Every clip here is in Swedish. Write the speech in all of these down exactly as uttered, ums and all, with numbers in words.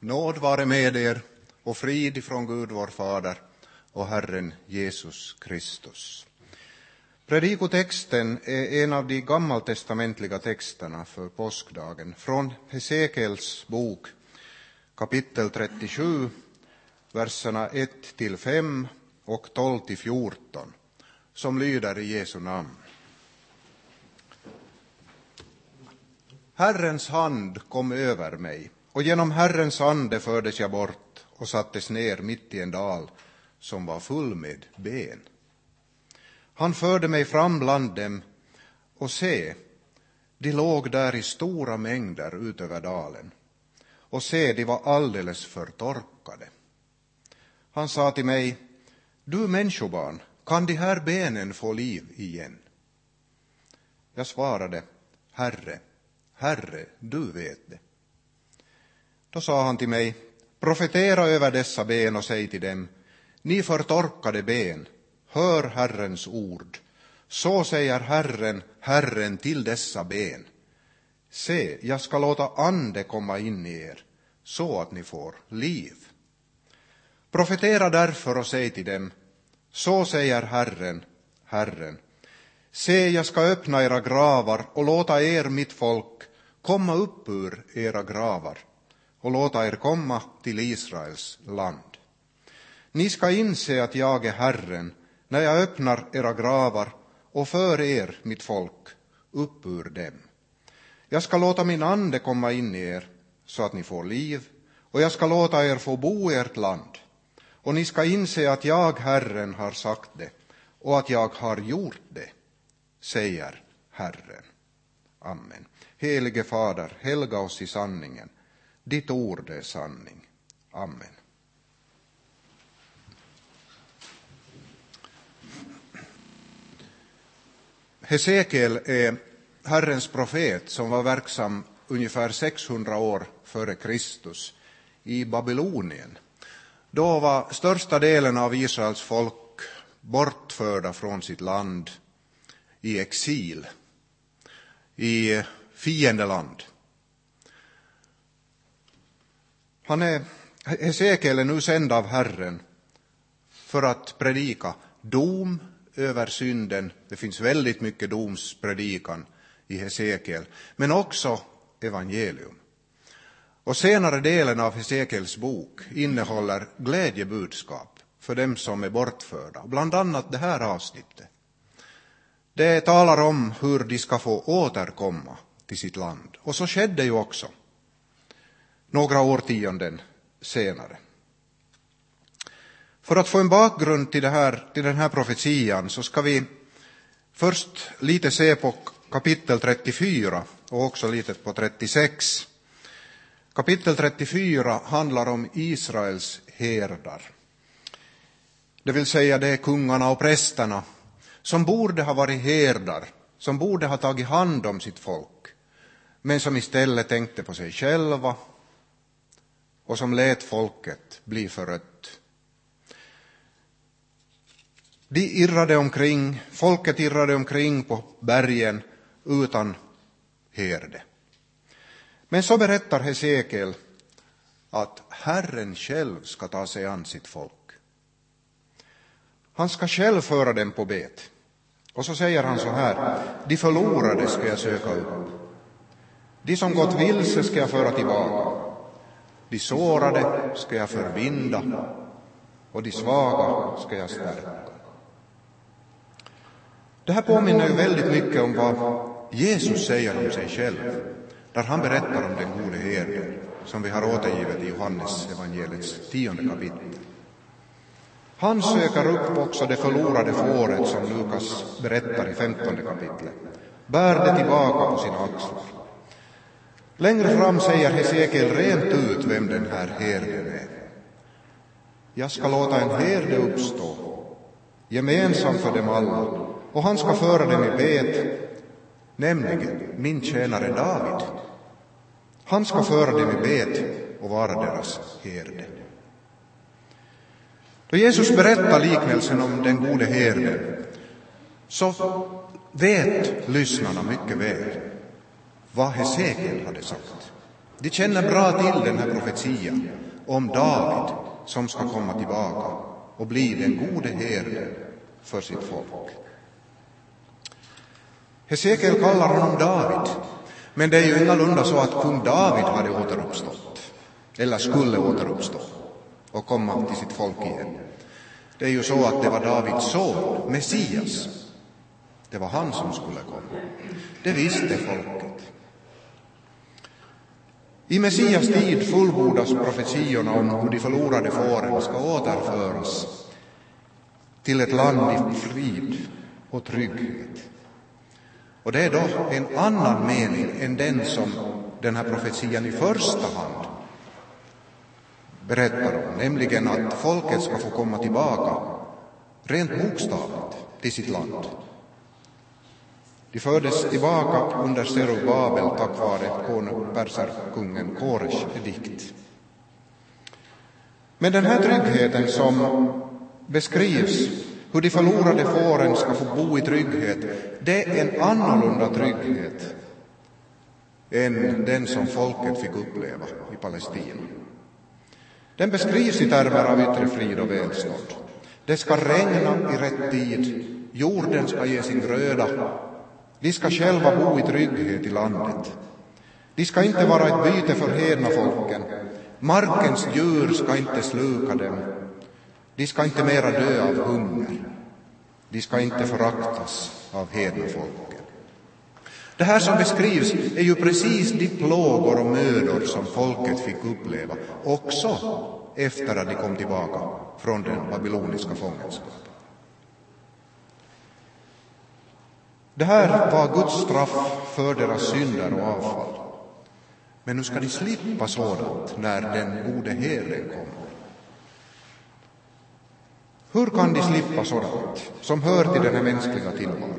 Nåd vare med er och frid ifrån Gud vår Fader och Herren Jesus Kristus. Predikotexten är en av de gammaltestamentliga texterna för påskdagen från Hesekiels bok, kapitel trettiosju, verserna ett till fem och tolv till fjorton, som lyder i Jesu namn. Herrens hand kom över mig, och genom Herrens ande fördes jag bort och sattes ner mitt i en dal som var full med ben. Han förde mig fram bland dem, och se, de låg där i stora mängder ut över dalen, och se, de var alldeles förtorkade. Han sa till mig: du människobarn, kan de här benen få liv igen? Jag svarade: Herre, Herre, du vet det. Då sa han till mig: profetera över dessa ben och säg till dem: ni förtorkade ben, hör Herrens ord. Så säger Herren, Herren till dessa ben: se, jag ska låta ande komma in i er, så att ni får liv. Profetera därför och säg till dem: så säger Herren, Herren: se, jag ska öppna era gravar och låta er, mitt folk, komma upp ur era gravar och låta er komma till Israels land. Ni ska inse att jag är Herren när jag öppnar era gravar och för er, mitt folk, upp ur dem. Jag ska låta min ande komma in i er så att ni får liv, och jag ska låta er få bo i ert land. Och ni ska inse att jag, Herren, har sagt det och att jag har gjort det, säger Herren. Amen. Helige Fader, helga oss i sanningen. Ditt ord är sanning. Amen. Hesekiel är Herrens profet som var verksam ungefär sexhundra år före Kristus i Babylonien. Då var största delen av Israels folk bortförda från sitt land i exil, i fiendeland. Han är, Hesekiel är nu sänd av Herren för att predika dom över synden. Det finns väldigt mycket domspredikan i Hesekiel, men också evangelium. Och senare delen av Hesekiels bok innehåller glädjebudskap för dem som är bortförda. Bland annat det här avsnittet. Det talar om hur de ska få återkomma till sitt land. Och så skedde ju också några årtionden senare. För att få en bakgrund till, det här, till den här profetian så ska vi först lite se på kapitel trettiofyra och också lite på trettiosex. Kapitel trettiofyra handlar om Israels herdar. Det vill säga det är kungarna och prästerna som borde ha varit herdar, som borde ha tagit hand om sitt folk, men som istället tänkte på sig själva och som lät folket bli förött. De irrade omkring, folket irrade omkring på bergen utan herde. Men så berättar Hesekiel att Herren själv ska ta sig an sitt folk. Han ska själv föra dem på bet. Och så säger han så här: de förlorade ska jag söka upp. De som gått vilse ska jag föra tillbaka. De sårade ska jag förbinda. Och de svaga ska jag stärka. Det här påminner ju väldigt mycket om vad Jesus säger om sig själv, där han berättar om den gode herden, som vi har återgivet i Johannes evangeliets tionde kapitel. Han söker upp också det förlorade fåret som Lukas berättar i femtonde kapitlet, bär det tillbaka på sina axlar. Längre fram säger Hesekiel rent ut vem den här herden är. Jag ska låta en herde uppstå, gemensam för dem alla, och han ska föra dem i bet, nämligen min tjänare David. Han ska föra dem i bet och vara deras herde. Då Jesus berättar liknelsen om den gode herden, så vet lyssnarna mycket väl vad Hesekiel hade sagt. De känner bra till den här profetian om David som ska komma tillbaka och bli den gode herden för sitt folk. Hesekiel kallar honom David, men det är ju ingalunda så att kung David hade återuppstått eller skulle återuppstå och komma till sitt folk igen. Det är ju så att det var Davids son, Messias. Det var han som skulle komma. Det visste folket. I Messias tid fullbordas profetiorna om hur de förlorade fåren ska återföras till ett land i frid och trygghet. Och det är då en annan mening än den som den här profetian i första hand berättar om, nämligen att folket ska få komma tillbaka rent bokstavligt till sitt land. De fördes tillbaka under Zerubabel tack vare perserkungen Kores edikt. Men den här tryggheten som beskrivs, hur de förlorade fåren ska få bo i trygghet, det är en annorlunda trygghet än den som folket fick uppleva i Palestina. Den beskrivs i termer av yttre frid och välstånd. Det ska regna i rätt tid, jorden ska ge sin gröda, de ska själva bo i trygghet i landet. De ska inte vara ett byte för hedna folken, markens djur ska inte sluka dem, de ska inte mera dö av hunger, de ska inte föraktas av hedna folken. Det här som beskrivs är ju precis de plågor och mödor som folket fick uppleva också efter att de kom tillbaka från den babyloniska fångenskapen. Det här var Guds straff för deras synder och avfall. Men nu ska de slippa sådant när den gode herden kommer. Hur kan de slippa sådant som hör till den här mänskliga tillvaron?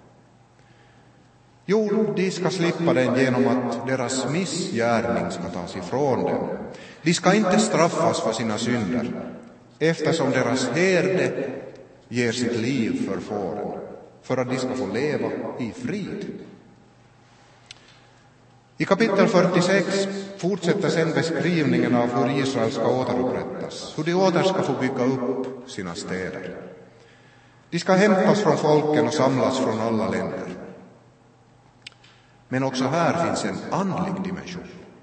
Jo, de ska slippa den genom att deras missgärning ska tas ifrån dem. De ska inte straffas för sina synder, eftersom deras herde ger sitt liv för fåren, för att de ska få leva i frid. I kapitel fyrtiosex fortsätter sedan beskrivningen av hur Israel ska återupprättas, hur de åter ska få bygga upp sina städer. De ska hämtas från folken och samlas från alla länder. Men också här finns en andlig dimension.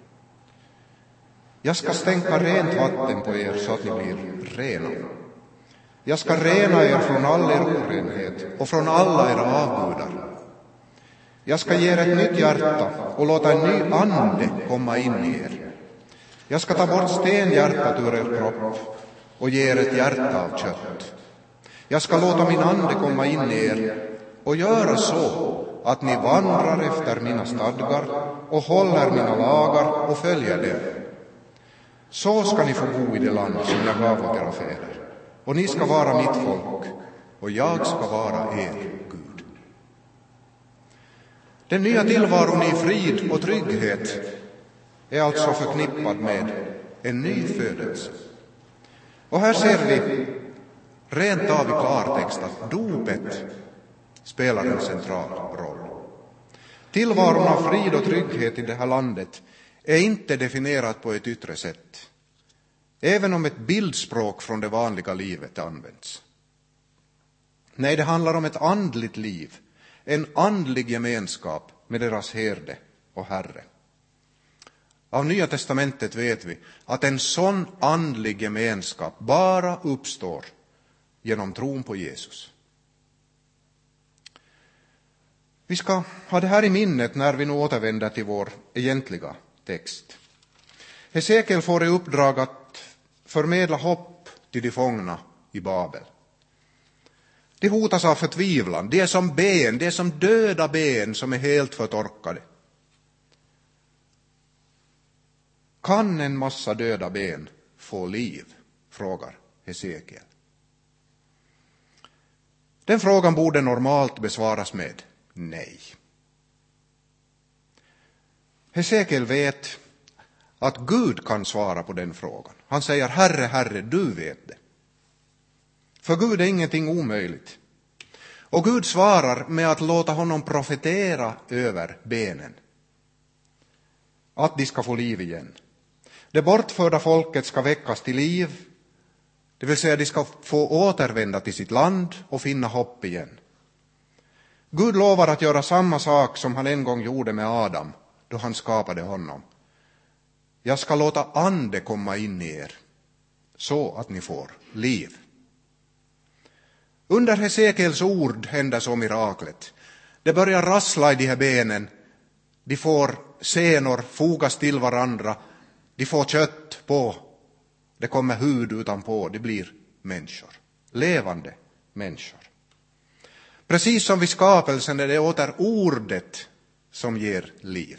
Jag ska stänka rent vatten på er så att ni blir rena. Jag ska rena er från all er orenhet och från alla era avgudar. Jag ska ge er ett nytt hjärta och låta en ny ande komma in i er. Jag ska ta bort stenhjärtat ur er kropp och ge er ett hjärta av kött. Jag ska låta min ande komma in i er och göra så att ni vandrar efter mina stadgar och håller mina lagar och följer dem. Så ska ni få bo i det land som jag gav åt era fäder. Och ni ska vara mitt folk och jag ska vara er Gud. Den nya tillvaron i frid och trygghet är alltså förknippad med en ny födelse. Och här ser vi rent av i klartext att dopet spelar en central roll. Tillvaron av frid och trygghet i det här landet är inte definierat på ett yttre sätt, även om ett bildspråk från det vanliga livet används. Nej, det handlar om ett andligt liv, en andlig gemenskap med deras herde och herre. Av Nya testamentet vet vi att en sån andlig gemenskap bara uppstår genom tron på Jesus. Vi ska ha det här i minnet när vi nu återvänder till vår egentliga text. Hesekiel får i uppdrag att förmedla hopp till de fångna i Babel. De hotas av förtvivlan, de är som ben, de är som döda ben som är helt förtorkade. Kan en massa döda ben få liv? Frågar Hesekiel. Den frågan borde normalt besvaras med nej. Hesekiel vet att Gud kan svara på den frågan. Han säger: Herre, Herre, du vet det. För Gud är ingenting omöjligt. Och Gud svarar med att låta honom profetera över benen. att de ska få liv igen. Det bortförda folket ska väckas till liv, det vill säga de ska få återvända till sitt land och finna hopp igen. Gud lovar att göra samma sak som han en gång gjorde med Adam då han skapade honom. Jag ska låta ande komma in i er så att ni får liv. Under Hesekiels ord händer så miraklet. Det börjar rassla i de här benen. De får senor fogas till varandra. De får kött på. Det kommer hud utanpå. Det blir människor. Levande människor. Precis som vid skapelsen är det åter ordet som ger liv.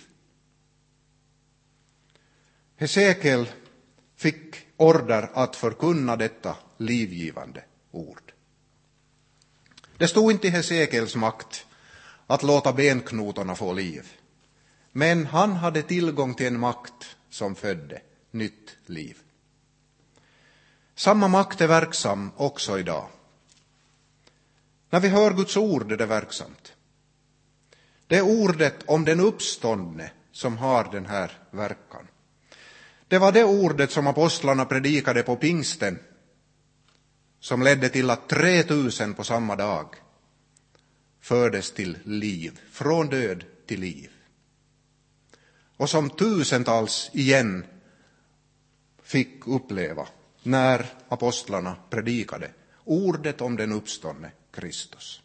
Hesekiel fick order att förkunna detta livgivande ord. Det stod inte i Hesekiels makt att låta benknotorna få liv. Men han hade tillgång till en makt som födde nytt liv. Samma makt är verksam också idag. När vi hör Guds ord är det verksamt. Det är ordet om den uppståndne som har den här verkan. Det var det ordet som apostlarna predikade på pingsten, som ledde till att tre tusen på samma dag fördes till liv, från död till liv. Och som tusentals igen fick uppleva när apostlarna predikade ordet om den uppståndne Kristus.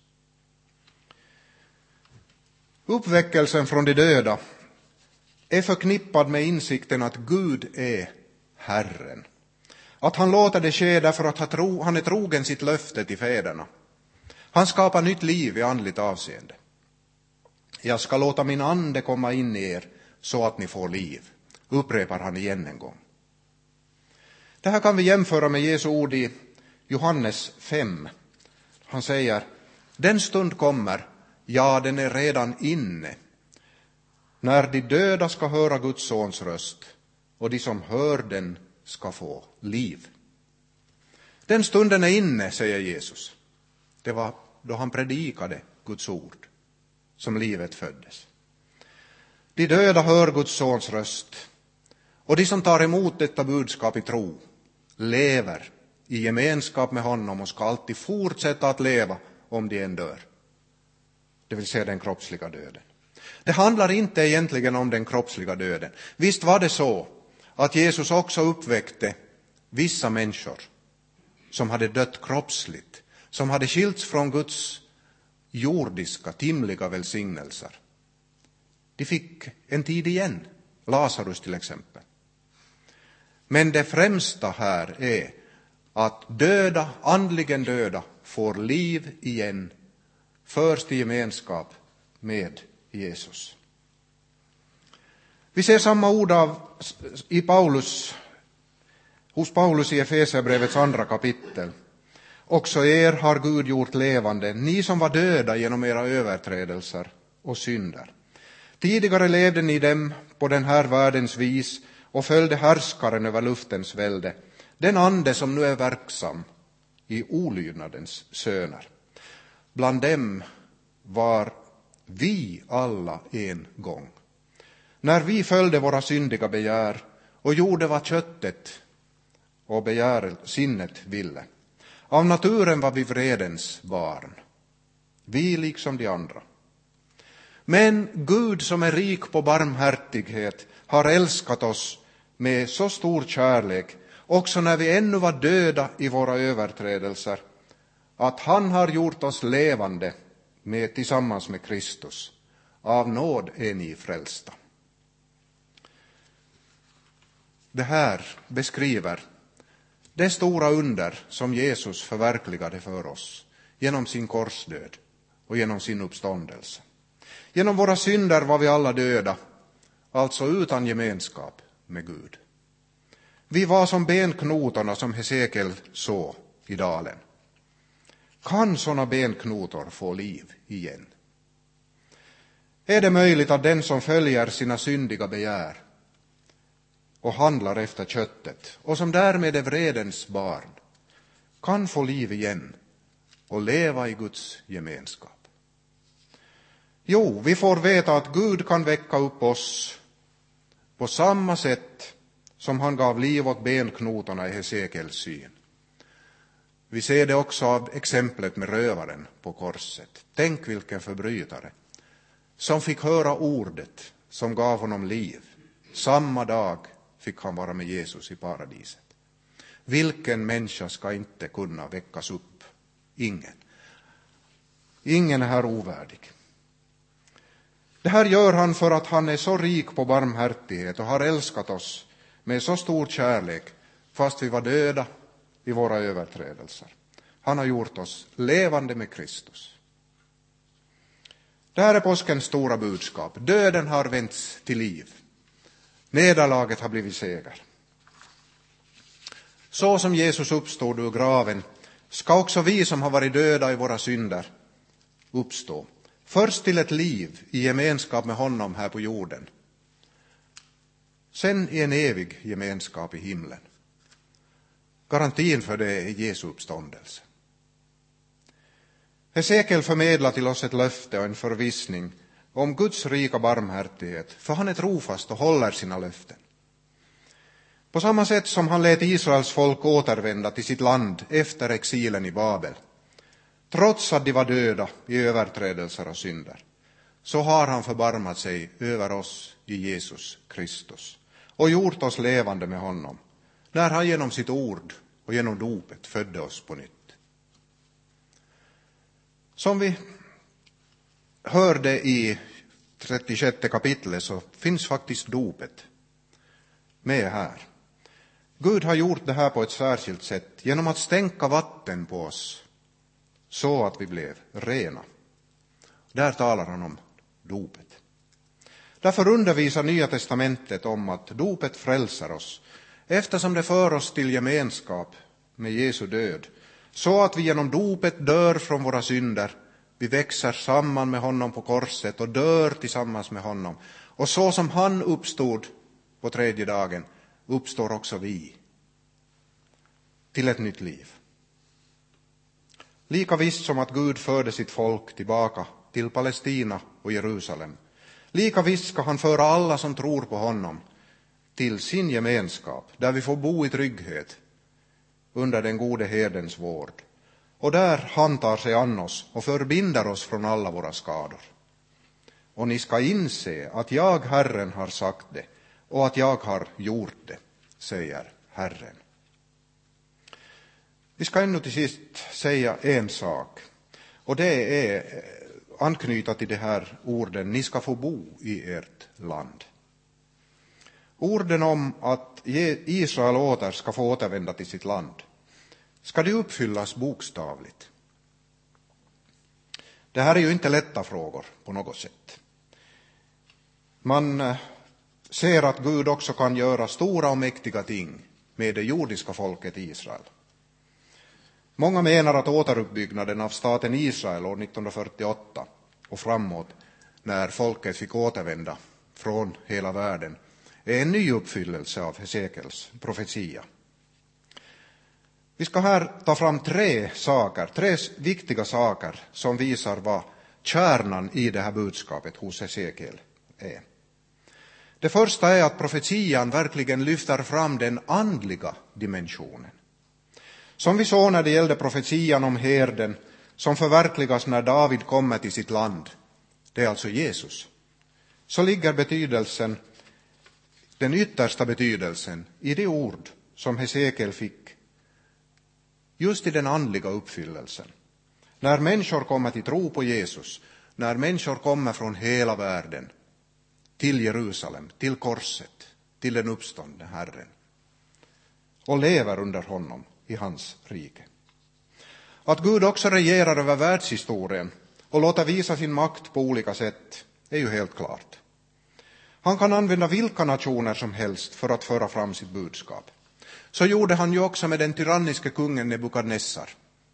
Uppväckelsen från de döda är förknippad med insikten att Gud är Herren. Att han låter det ske därför att han, tro, han är trogen sitt löfte till fäderna. Han skapar nytt liv i andligt avseende. Jag ska låta min ande komma in i er så att ni får liv, upprepar han igen en gång. Det här kan vi jämföra med Jesu ord i Johannes fem. Han säger, den stund kommer, ja den är redan inne, när de döda ska höra Guds sons röst och de som hör den ska få liv. Den stunden är inne, säger Jesus. Det var då han predikade Guds ord som livet föddes. De döda hör Guds sons röst och de som tar emot detta budskap i tro lever i gemenskap med honom och ska alltid fortsätta att leva om de än dör. Det vill säga den kroppsliga döden. Det handlar inte egentligen om den kroppsliga döden. Visst var det så att Jesus också uppväckte vissa människor som hade dött kroppsligt, som hade skilts från Guds jordiska, timliga välsignelser. De fick en tid igen, Lazarus till exempel. Men det främsta här är att döda, andligen döda, får liv igen, förs till gemenskap med Jesus. Vi ser samma ord av, i Paulus, hos Paulus i Efesierbrevets andra kapitel. Också er har Gud gjort levande, ni som var döda genom era överträdelser och synder. Tidigare levde ni dem på den här världens vis och följde härskaren över luftens välde, den ande som nu är verksam i olydnadens söner. Bland dem var vi alla en gång, när vi följde våra syndiga begär och gjorde vad köttet och begär sinnet ville. Av naturen var vi vredens barn, vi liksom de andra. Men Gud som är rik på barmhärtighet har älskat oss med så stor kärlek, också när vi ännu var döda i våra överträdelser, att han har gjort oss levande med, tillsammans med Kristus. Av nåd är ni frälsta. Det här beskriver det stora under som Jesus förverkligade för oss genom sin korsdöd och genom sin uppståndelse. Genom våra synder var vi alla döda, alltså utan gemenskap med Gud. Vi var som benknotorna som Hesekiel såg i dalen. Kan sådana benknotor få liv igen? Är det möjligt att den som följer sina syndiga begär och handlar efter köttet och som därmed är vredens barn kan få liv igen och leva i Guds gemenskap? Jo, vi får veta att Gud kan väcka upp oss på samma sätt som han gav liv åt benknotorna i Hesekiels syn. Vi ser det också av exemplet med rövaren på korset. Tänk vilken förbrytare som fick höra ordet som gav honom liv. Samma dag fick han vara med Jesus i paradiset. Vilken människa ska inte kunna väckas upp? Ingen. Ingen är här ovärdig. Det här gör han för att han är så rik på barmhärtighet och har älskat oss med så stor kärlek fast vi var döda i våra överträdelser. Han har gjort oss levande med Kristus. Det här är påskens stora budskap. Döden har vänts till liv. Nederlaget har blivit seger. Så som Jesus uppstod ur graven ska också vi som har varit döda i våra synder uppstå. Först till ett liv i gemenskap med honom här på jorden. Sen i en evig gemenskap i himlen. Garantin för det är Jesu uppståndelse. Hesekiel förmedlar till oss ett löfte och en förvissning om Guds rika barmhärtighet, för han är trofast och håller sina löften. På samma sätt som han lät Israels folk återvända till sitt land efter exilen i Babel, trots att de var döda i överträdelser och synder, så har han förbarmat sig över oss i Jesus Kristus och gjort oss levande med honom, när han genom sitt ord och genom dopet födde oss på nytt. Som vi hörde i trettiosjätte kapitlet så finns faktiskt dopet med här. Gud har gjort det här på ett särskilt sätt genom att stänka vatten på oss så att vi blev rena. Där talar han om dopet. Därför undervisar Nya testamentet om att dopet frälsar oss, eftersom det för oss till gemenskap med Jesu död, så att vi genom dopet dör från våra synder. Vi växer samman med honom på korset och dör tillsammans med honom. Och så som han uppstod på tredje dagen uppstår också vi till ett nytt liv. Lika visst som att Gud förde sitt folk tillbaka till Palestina och Jerusalem, lika visst ska han föra alla som tror på honom till sin gemenskap, där vi får bo i trygghet under den gode herdens vård. Och där han tar sig an oss och förbinder oss från alla våra skador. Och ni ska inse att jag, Herren, har sagt det och att jag har gjort det, säger Herren. Vi ska ännu till sist säga en sak, och det är anknyta till de här orden: ni ska få bo i ert land. Orden om att Israel åter ska få återvända till sitt land, ska det uppfyllas bokstavligt? Det här är ju inte lätta frågor på något sätt. Man ser att Gud också kan göra stora och mäktiga ting med det jordiska folket i Israel. Många menar att återuppbyggnaden av staten Israel år nittonhundrafyrtioåtta och framåt, när folket fick återvända från hela världen, är en ny uppfyllelse av Hesekiels profetia. Vi ska här ta fram tre saker, tre viktiga saker som visar vad kärnan i det här budskapet hos Hesekiel är. Det första är att profetian verkligen lyfter fram den andliga dimensionen. Som vi såg när det gällde profetian om herden som förverkligas när David kommer till sitt land, det är alltså Jesus, så ligger betydelsen, den yttersta betydelsen, i det ord som Hesekiel fick just i den andliga uppfyllelsen. När människor kommer till tro på Jesus, när människor kommer från hela världen till Jerusalem, till korset, till den uppståndne Herren och lever under honom i hans rike. Att Gud också regerar över världshistorien och låter visa sin makt på olika sätt är ju helt klart. Han kan använda vilka nationer som helst för att föra fram sitt budskap. Så gjorde han ju också med den tyranniske kungen Nebukadnessar.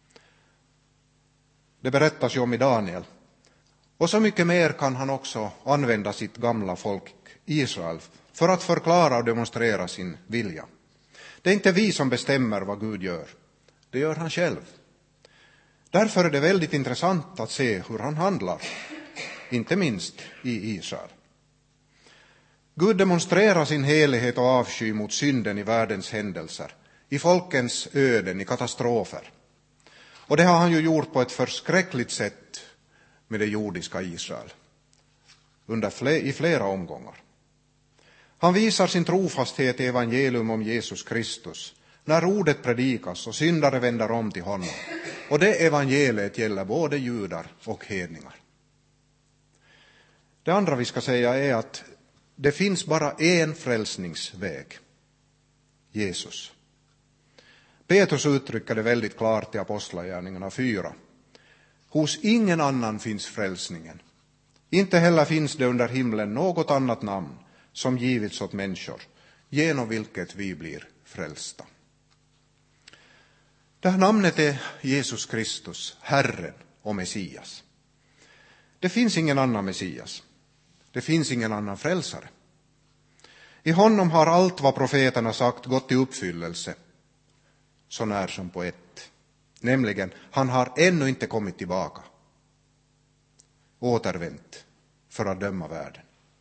Det berättas ju om i Daniel. Och så mycket mer kan han också använda sitt gamla folk Israel för att förklara och demonstrera sin vilja. Det är inte vi som bestämmer vad Gud gör. Det gör han själv. Därför är det väldigt intressant att se hur han handlar, inte minst i Israel. Gud demonstrerar sin helighet och avsky mot synden i världens händelser, i folkens öden, i katastrofer. Och det har han ju gjort på ett förskräckligt sätt med det jordiska Israel under fler, i flera omgångar. Han visar sin trofasthet i evangelium om Jesus Kristus när ordet predikas och syndare vänder om till honom. Och det evangeliet gäller både judar och hedningar. Det andra vi ska säga är att det finns bara en frälsningsväg, Jesus. Petrus uttrycker det väldigt klart i Apostlagärningarna fyra. Hos ingen annan finns frälsningen. Inte heller finns det under himlen något annat namn som givits åt människor, genom vilket vi blir frälsta. Det här namnet är Jesus Kristus, Herren och Messias. Det finns ingen annan Messias. Det finns ingen annan frälsare. I honom har allt vad profeterna sagt gått i uppfyllelse, så när som på ett. Nämligen, han har ännu inte kommit tillbaka, återvänt för att döma världen.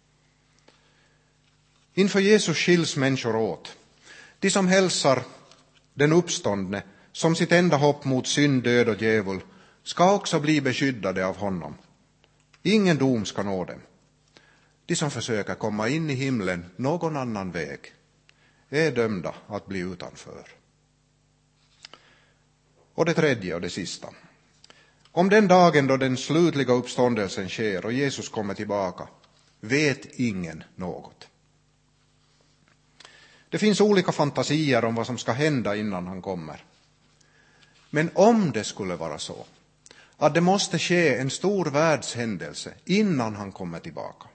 Inför Jesus skiljs människor åt. De som hälsar den uppståndne som sitt enda hopp mot synd, död och djävul ska också bli beskyddade av honom. Ingen dom ska nå dem. De som försöker komma in i himlen någon annan väg är dömda att bli utanför. Och det tredje och det sista. Om den dagen då den slutliga uppståndelsen sker och Jesus kommer tillbaka, vet ingen något. Det finns olika fantasier om vad som ska hända innan han kommer. Men om det skulle vara så att det måste ske en stor världshändelse innan han kommer tillbaka,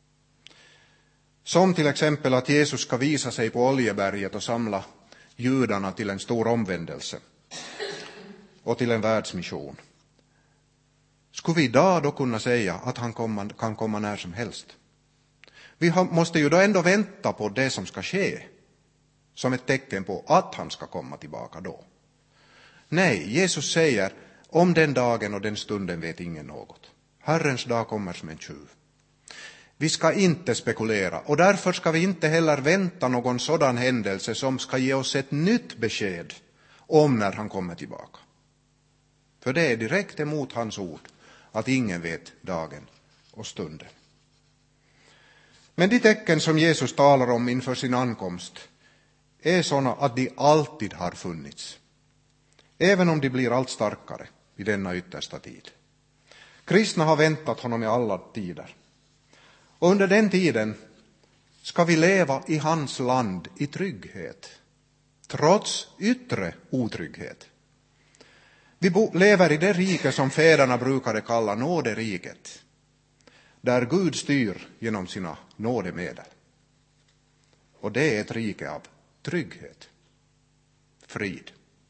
som till exempel att Jesus ska visa sig på Oljeberget och samla judarna till en stor omvändelse och till en världsmission, skulle vi idag då kunna säga att han komma, kan komma när som helst? Vi har, måste ju då ändå vänta på det som ska ske som ett tecken på att han ska komma tillbaka då. Nej, Jesus säger, om den dagen och den stunden vet ingen något. Herrens dag kommer som en tjuv. Vi ska inte spekulera, och därför ska vi inte heller vänta någon sådan händelse som ska ge oss ett nytt besked om när han kommer tillbaka. För det är direkt emot hans ord att ingen vet dagen och stunden. Men de tecken som Jesus talar om inför sin ankomst är sådana att de alltid har funnits, även om de blir allt starkare i denna yttersta tid. Kristna har väntat honom i alla tider. Och under den tiden ska vi leva i hans land i trygghet, trots yttre otrygghet. Vi lever i det rike som fäderna brukade kalla nåderiket, där Gud styr genom sina nådemedel. Och det är ett rike av trygghet, frid.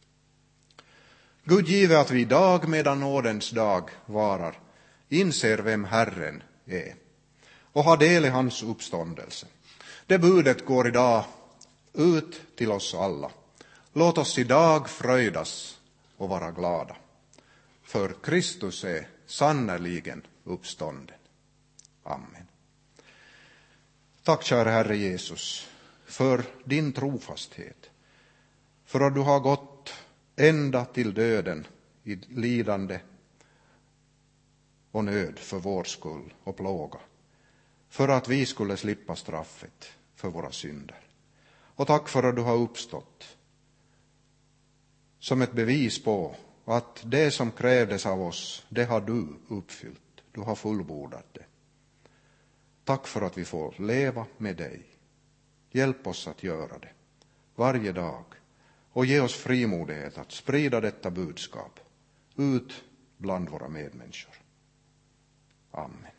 Gud give att vi idag medan nådens dag varar inser vem Herren är och har del i hans uppståndelse. Det budet går idag ut till oss alla. Låt oss idag fröjdas och vara glada. För Kristus är sannerligen uppstånden. Amen. Tack, kära Herre Jesus, för din trofasthet. För att du har gått ända till döden i lidande och nöd för vår skull och plåga. För att vi skulle slippa straffet för våra synder. Och tack för att du har uppstått som ett bevis på att det som krävdes av oss, det har du uppfyllt. Du har fullbordat det. Tack för att vi får leva med dig. Hjälp oss att göra det varje dag och ge oss frimodighet att sprida detta budskap ut bland våra medmänniskor. Amen.